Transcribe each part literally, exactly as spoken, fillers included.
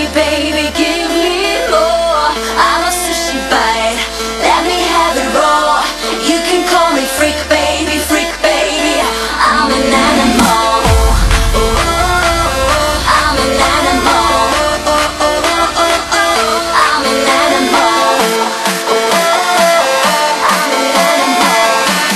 me, baby, give me more. I'm a sushi bite, let me have it raw. You can call me freak, baby, freak, baby. I'm an animal. I'm an animal. I'm an animal. I'm an animal.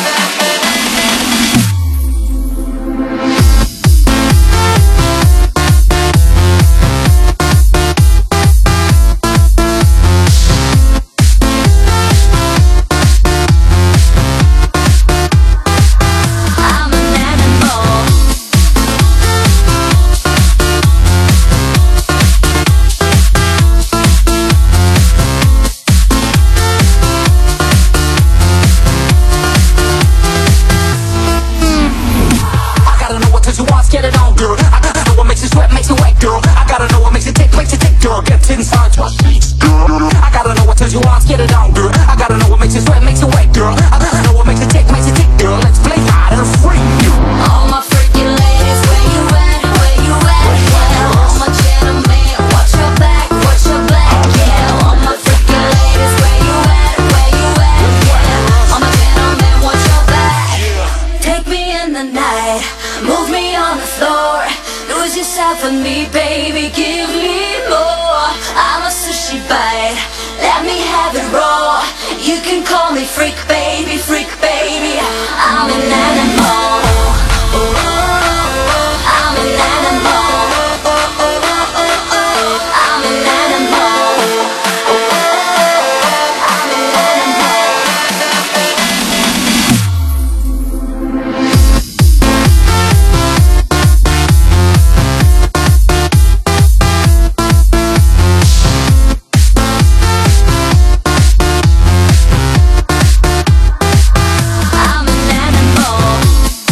Get it on, girl. I gotta know what makes you sweat, makes you wet, girl. I gotta know what makes you tick, makes you tick, girl. Get inside your sheets, girl. I gotta know what turns you on, get it on, girl. I gotta know what makes you sweat, makes you wet, girl. I gotta know what makes you tick, makes you tick, girl. Let's play hide and freak. All my freaky ladies, where you at, where you at, yeah. All my gentlemen, watch your back, watch your back, yeah. All my freaky ladies, where you at, where you at, yeah. All my gentlemen, watch your back. Take me in the night, move me on the floor. Lose yourself in me, baby, give me more. I'm a sushi bite, let me have it raw. You can call me freak, baby, freak, baby. I'm an animal. I'm an animal. I'm an animal. I'm an animal. I'm an animal.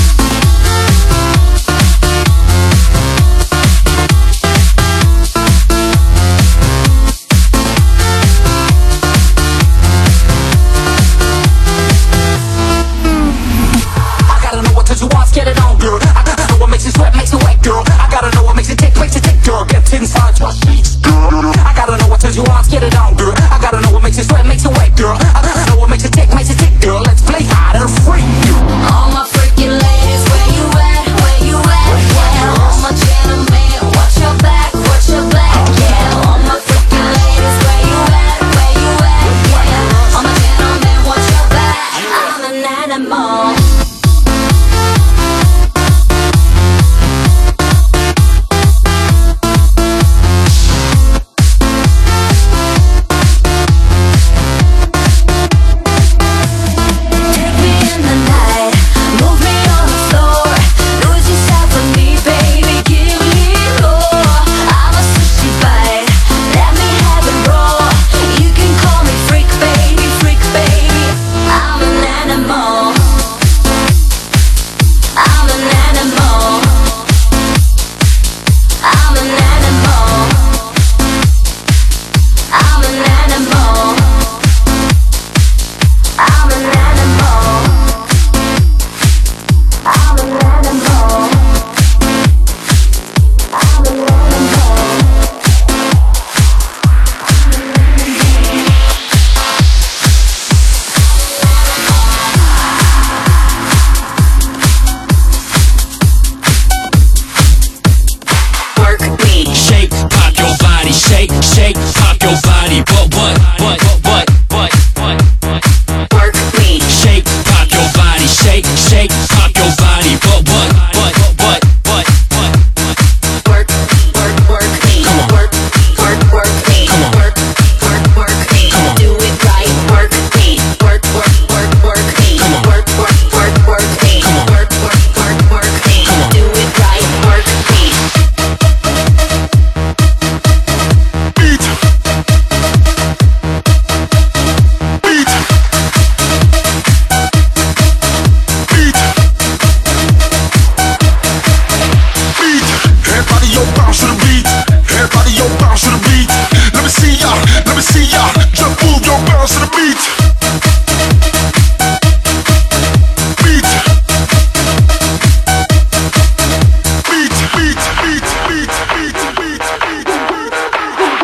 I gotta know what turns you on, get it on, girl. I gotta know what makes you sweat, makes you wet, girl. I gotta know what makes you tick, makes you tick, girl. Get inside your sheets, girl. I gotta know what turns you on, get it on, girl. I gotta know what makes you sweat, makes you wet, girl. I gotta know what makes you tick, makes you tick, girl. Let's play hide and freak. All my freaky ladies, where you at, where you at, yeah. All my gentlemen, watch your back, watch your back, yeah. All my freaky ladies, where you at, where you at, yeah. All my gentlemen, watch your back. I'm an animal. Take me in the night, move me on the floor. Lose yourself in me, baby, give me more. I'm a sushi bite, let me have it raw. You can call me freak, baby, freak, baby. I'm an animal. I'm an animal. I'm an animal. I'm an animal. I'm an animal. I'm an animal. I'm an animal. Work me, Shake, pop your body, shake, shake, pop your body. What, what, what, what, what, what, what? work me, Shake, pop your body, shake, shake, pop your body. What, what, what, what, what, what, what? work, work, work me, Come on. work, work, work me, Come on. work, work, work me, Come on. do it right, work me, work, work, work, work me, Come on. work, work, work, work me, Come on. work, work, work, work me, Come on. do it right, work me. Beat. Beat. Beat. Beat. Everybody yo bounce to the beat. Everybody yo bounce to the beat. Let me see ya. Let me see ya. Just move your bounce to the beat. Beat. Beat. Beat. Beat. Beat. Beat. Beat. Beat. Beat.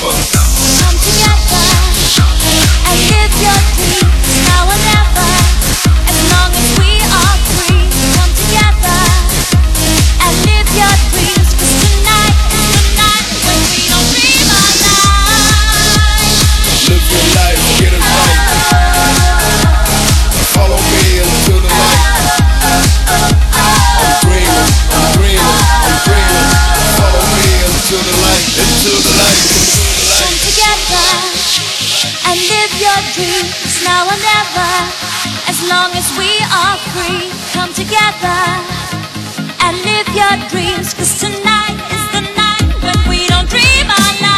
never. Come together and live your dreams now or never. As long as we are free, come together and live your dreams. 'Cause tonight is the night when we don't dream our life. Live your life, get it right. Follow me into the light. I'm dreaming, I'm dreaming, I'm dreaming. Follow me into the light, into the light, into the light. Come together and live your dreams now or never. As long as we are free, come together and live your dreams. 'Cause tonight is the night when we don't dream our life.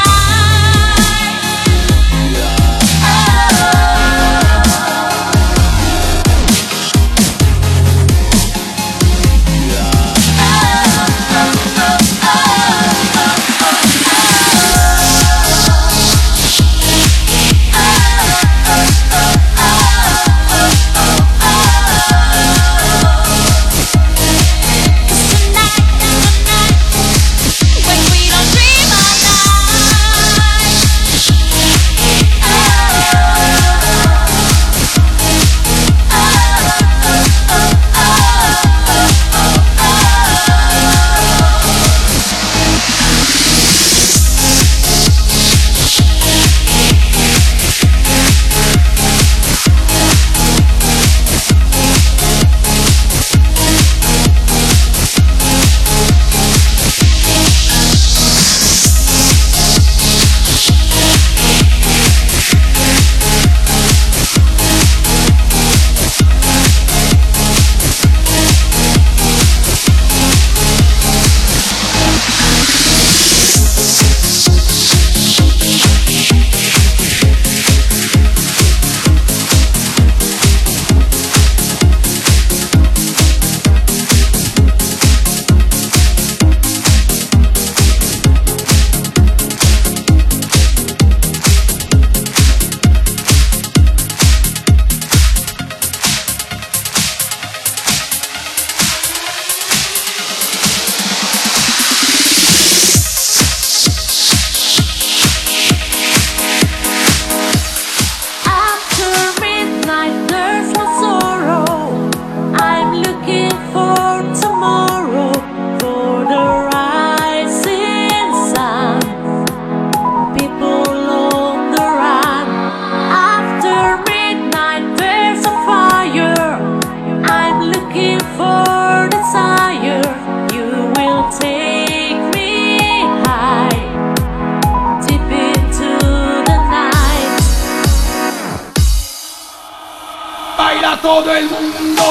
Todo el mundo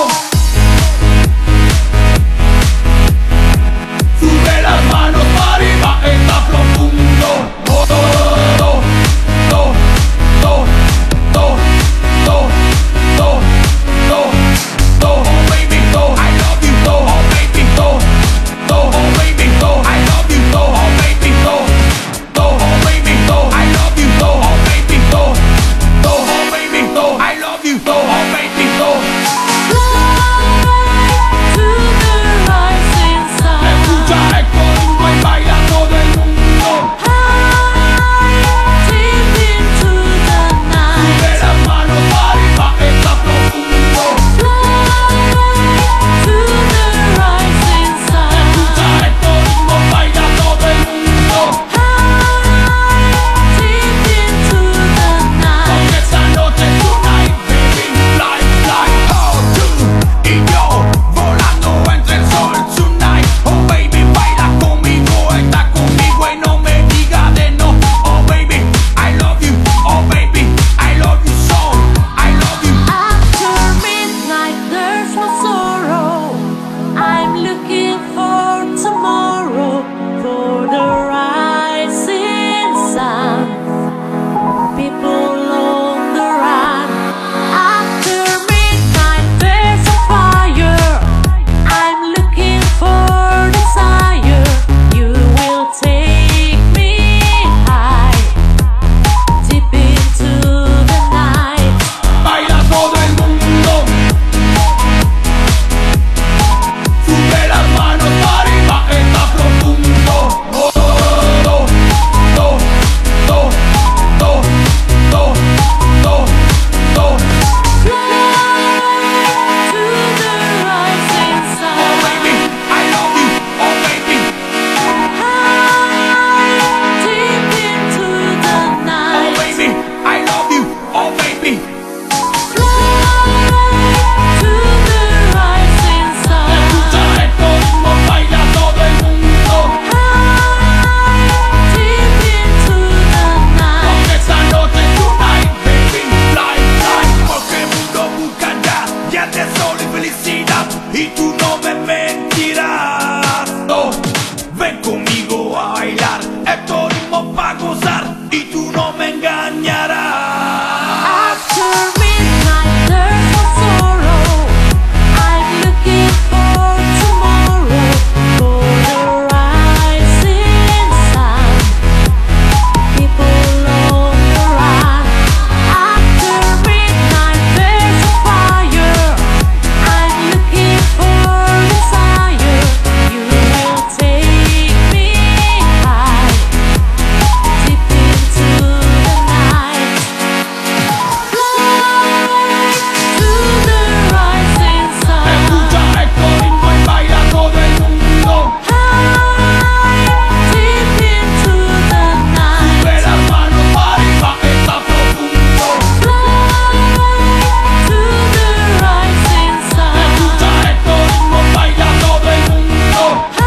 sube las manos para arriba, está profundo. Oh, do, do, do, do, do, do, do, do, do, oh baby, do, I love you, do, oh baby, do, do, oh baby, do, I love you, do, oh baby, do, do, oh baby, do, I love you, do, oh baby, do, do, oh baby, do, I love you, do, oh baby, do. Love y tú no me engañarás. After midnight there's no sorrow. I'm looking for tomorrow, for the rising sun. People on the run. After midnight there's a fire. I'm looking for desire. You will take me high, deep into the night. Fly to the rising sun. Escucha este ritmo y baila todo el mundo. High, deep into the night. Sube las manos para arriba, está profundo. Fly to the rising sun. Escucha este ritmo, baila todo el mundo.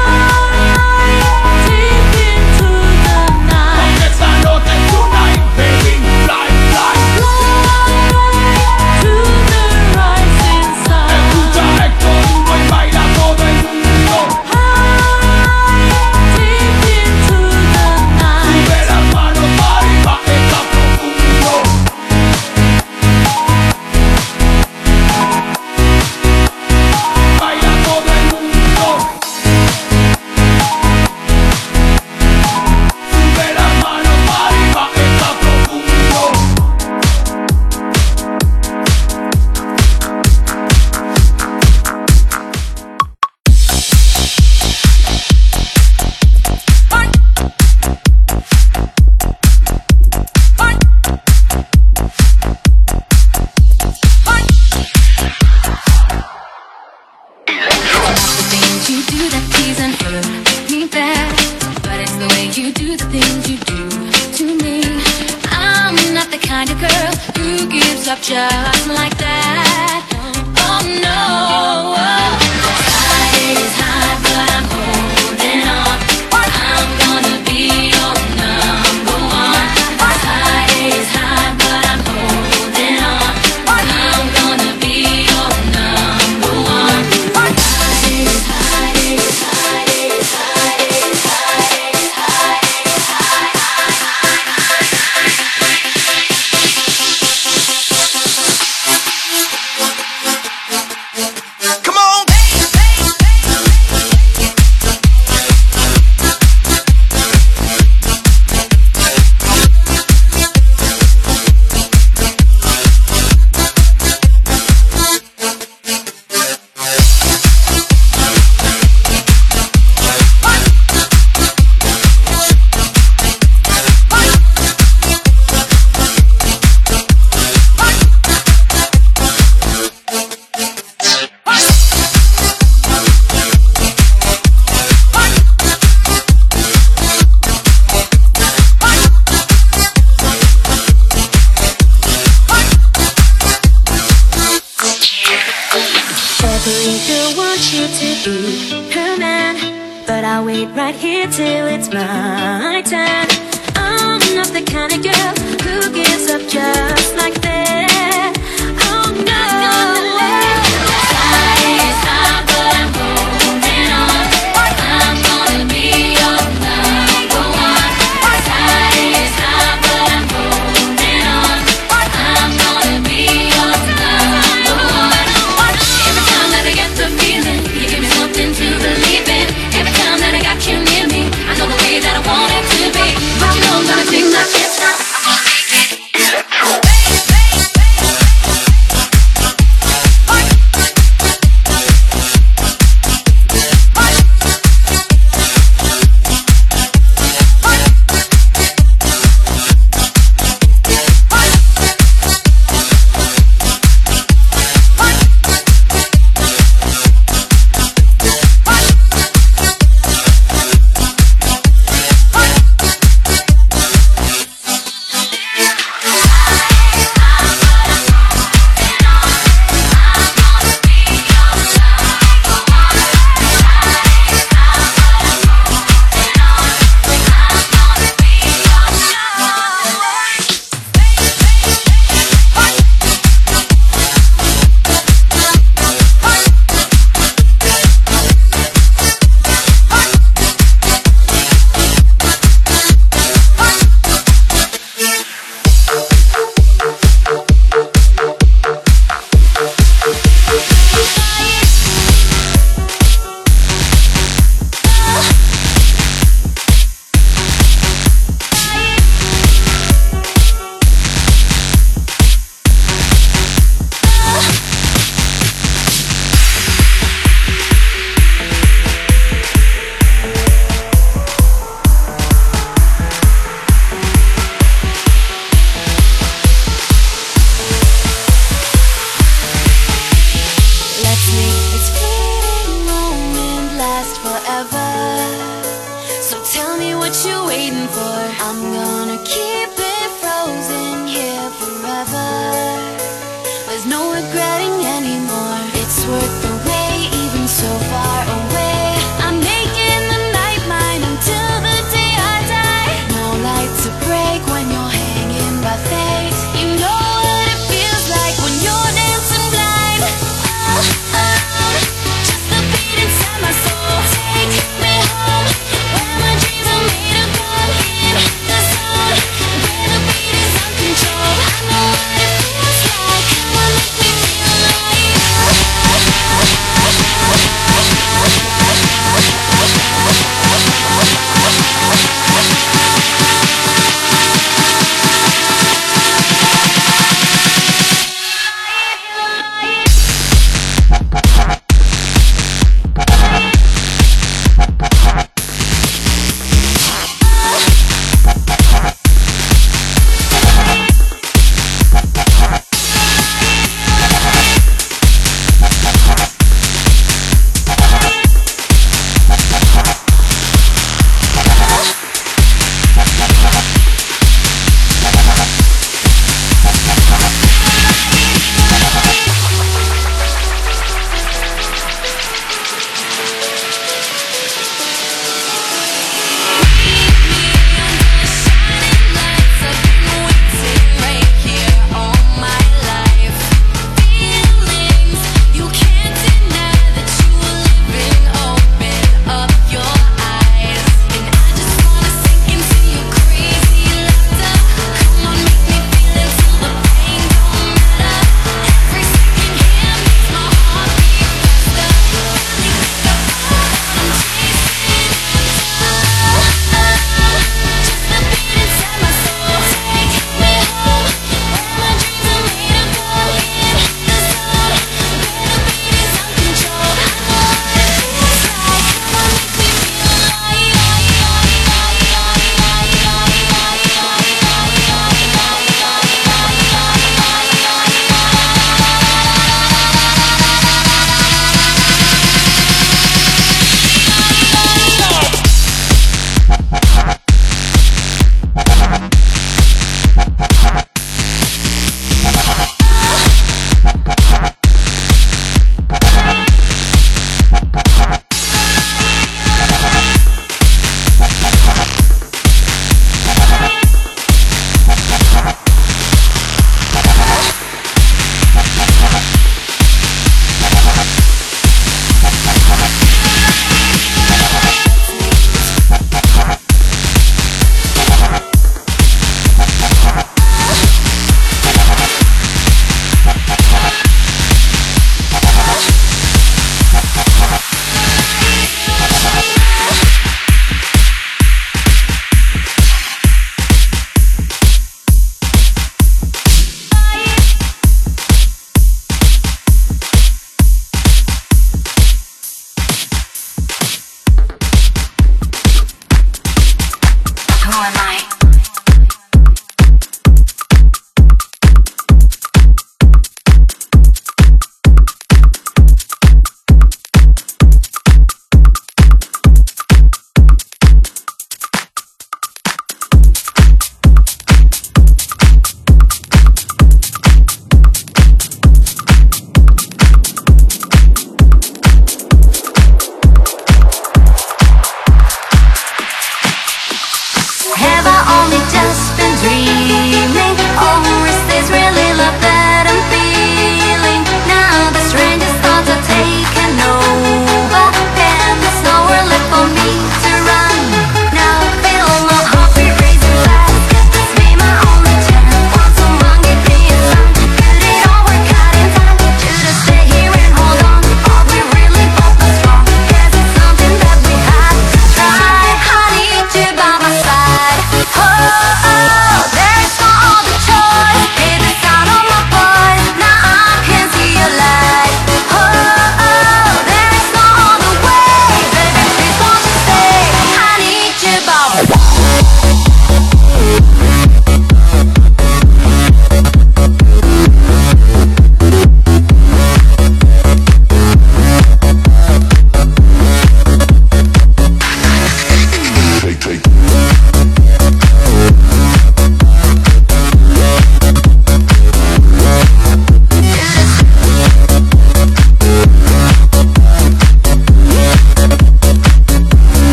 High, deep into the night. Porque esta noche es tonight, baby. Fly, fly. Fly to the rising sun. Escucha este ritmo y baila todo el mundo. High, deep into the night. Sube las manos para arriba, está profundo. Baila todo el mundo. Sube las manos para arriba, está profundo. Things you do that please and hurt me bad, but it's the way you do the things you do to me. I'm not the kind of girl who gives up just like that. Oh no. Tide is high, but I'm holding on. I'm gonna be your number one. Tide is high, but I'm holding on. I'm gonna be your number one. Come on. Every girl wants you to be her man, but I'll wait right here till it's my turn. I'm not the kind of girl who gives up just like that. Oh no. Tide is high, but I'm holding on. I'm gonna be your number one. Tide is high, but I'm holding on. I'm gonna be your number one. Every time that I get the feeling, you give me something to believe in. Every time that I got you near me, I know the way that I want it to be. But you know I'm gonna take my chance now. I'm gonna take it.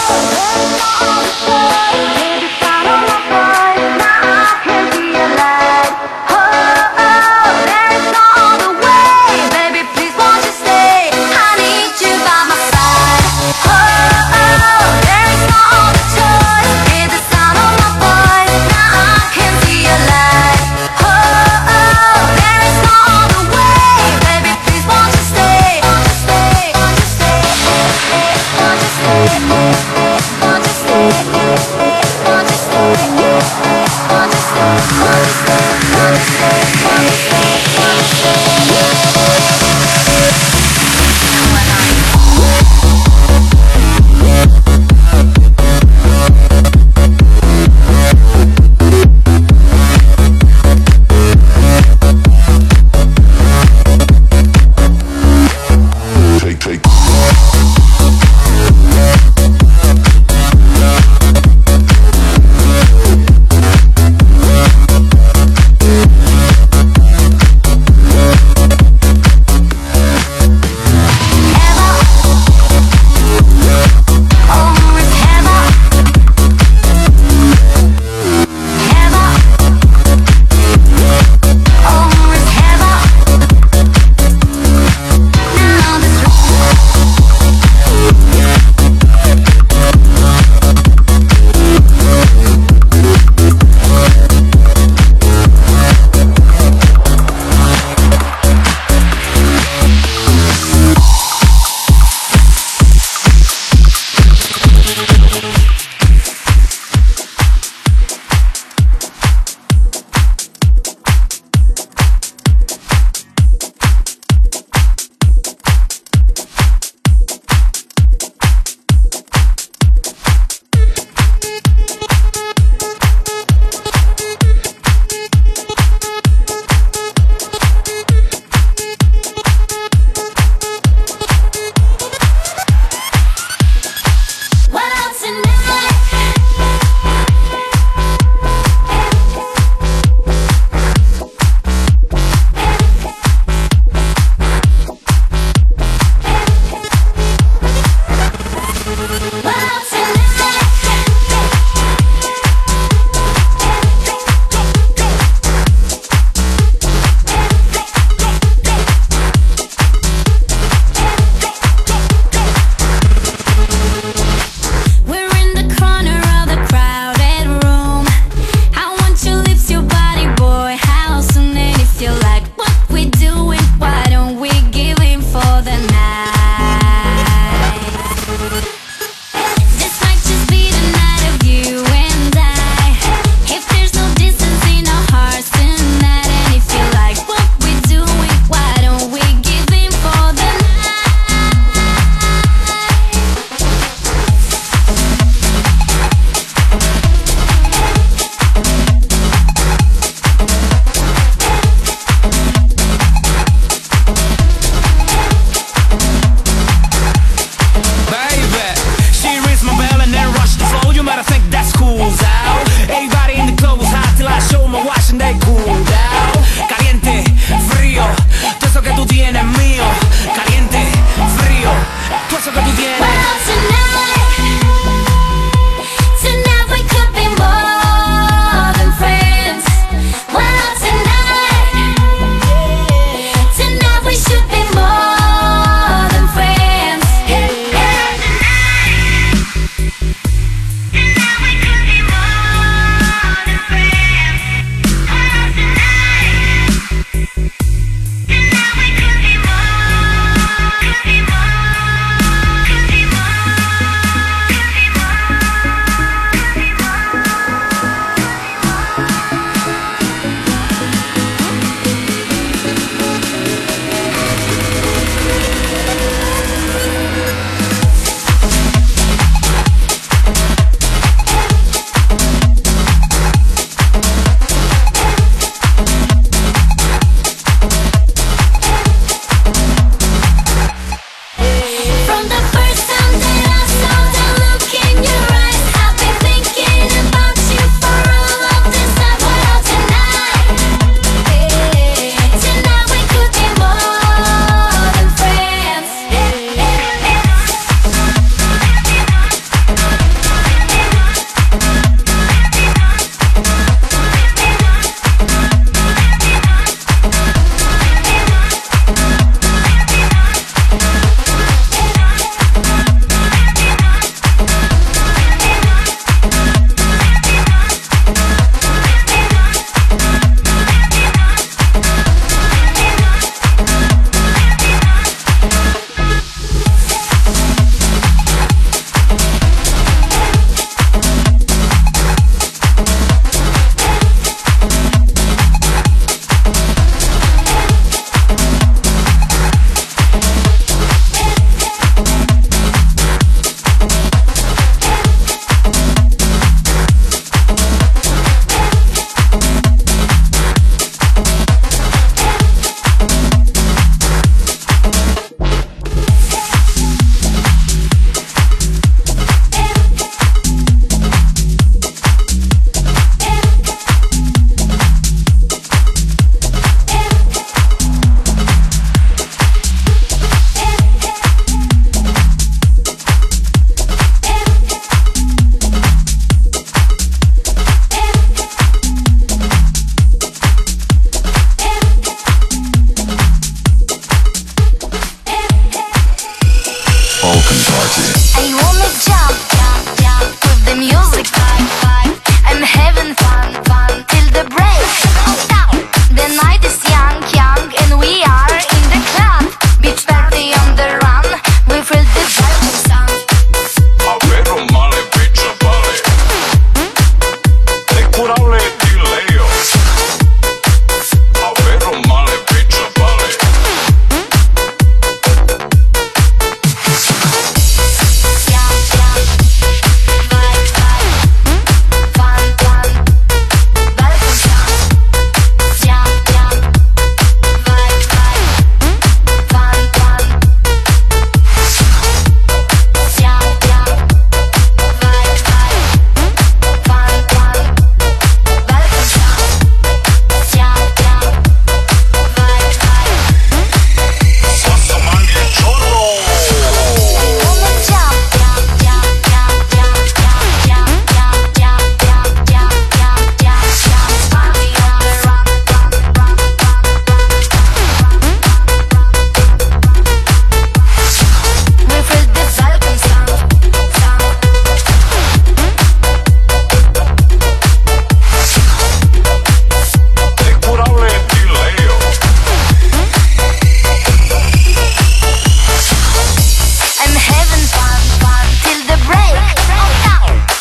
Won't you stay? Won't you stay?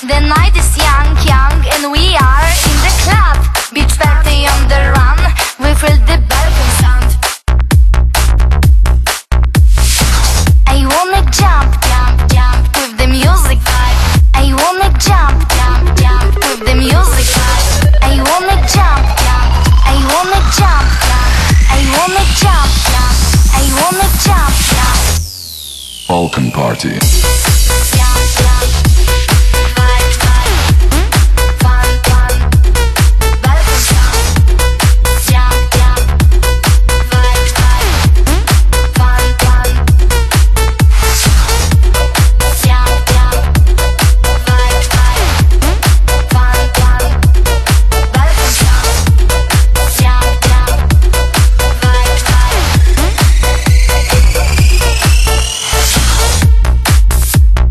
The night is young, young, and we are in the club. Beach party on the run, we feel the Bergen sound. I wanna jump, jump, jump with the music vibe. I wanna jump, jump, jump with the music vibe. I wanna jump, jump, I wanna jump, jump. I wanna jump, jump, I wanna jump, jump. Balkan Party. Jump, jump, vibe, vibe. Fun, fun, Bergen sound. Jump, jump, vibe, vibe. Fun, fun. Jump, jump, vibe, vibe. Fun, fun, Bergen sound. Jump, jump, vibe, vibe.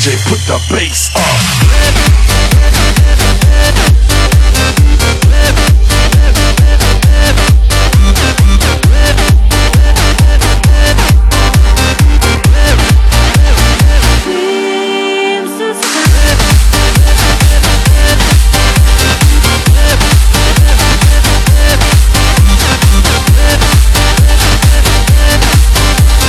J, put the bass up.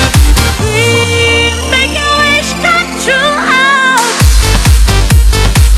Make your wish come true.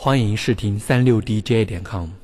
欢迎试听三六D J 点 com。